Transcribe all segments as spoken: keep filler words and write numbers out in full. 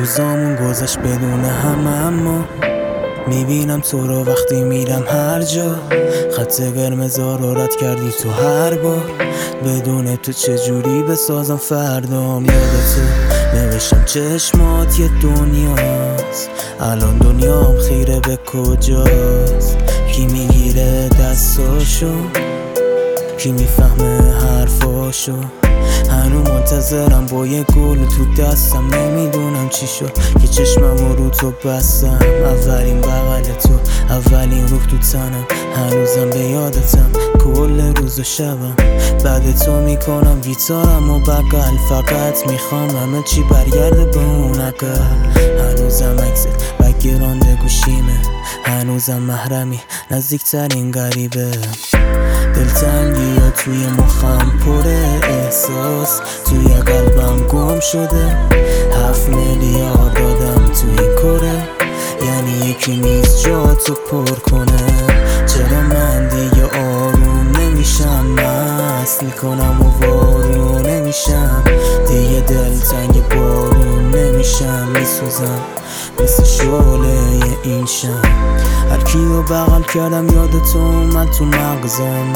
روزامون گذشت بدون هم، اما میبینم تو رو وقتی میرم هر جا. خط قرمزا رو رد کردی تو هر بار، بدون تو چجوری بسازم فردام. یادت نوشتم چشمات یه دنیاست، الان دنیام خیره به کجاست. کی میگیره دستاشو، کی میفهمه حرفاشو. هنو منتظرم با یه گل تو دستم، نمیدونم چی شد که چشمم رو تو بستم. اولین بغل تو، اولین روح تو تنم، هنوزم به یادتم کل روز و شبم. بعد تو میکنم گیتارم و بغل، فقط میخوام همه چی برگرده به اون اقل. هنوزم عکست بگیرانده گوشیمه، هنوزم محرمی نزدیکترین غریبه. دلتنگی ها توی مخم پر احساس، توی قلبم گم شده. هفت میلیارد دادم توی این کره، یعنی یکی نیست جا تو پر کنه. چرا من دیگه آروم نمیشم، مست میکنم و وارو نمیشم. دیگه دلتنگ بارون نمیشم، میسوزم مثل شعله این شم. هر کیو بغل کردم یادتو اومد تو مغزم.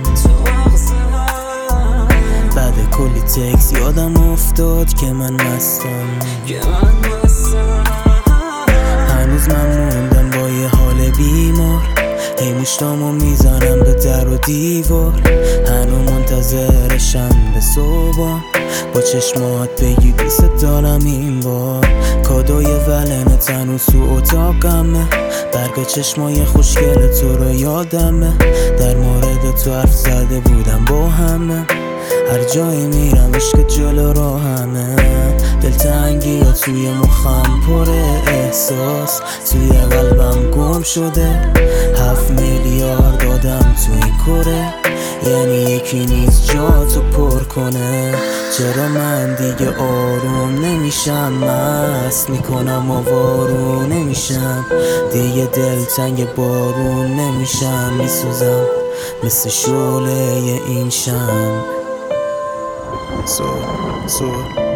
بعد کلی تکس یادم افتاد که من مستم. هنوز من موندم با یه حال بیمار، هی مشتامو میزنم به در و دیوار. هنو منتظرشم به صبحم، با چشمات بگی دوست دارم این بار. کادوی ولنت هنوز تو اتاقمه، برگ چشمای خوشگل تو رو یادمه. در مورد تو حرف زده بودم با همه، هر جایی میرم عشق جلو راهمه. دلتنگی ها توی مخم پر احساس، توی قلبم گم شده. هفت میلیارد دادم تو این کره، یعنی یکی نیست جا تو پر کنه. چرا من دیگه آروم نمیشم، مست میکنم و وارو نمیشم. دیگه دلتنگ بارون نمیشم، میسوزم مثل شعله این شم. سو سو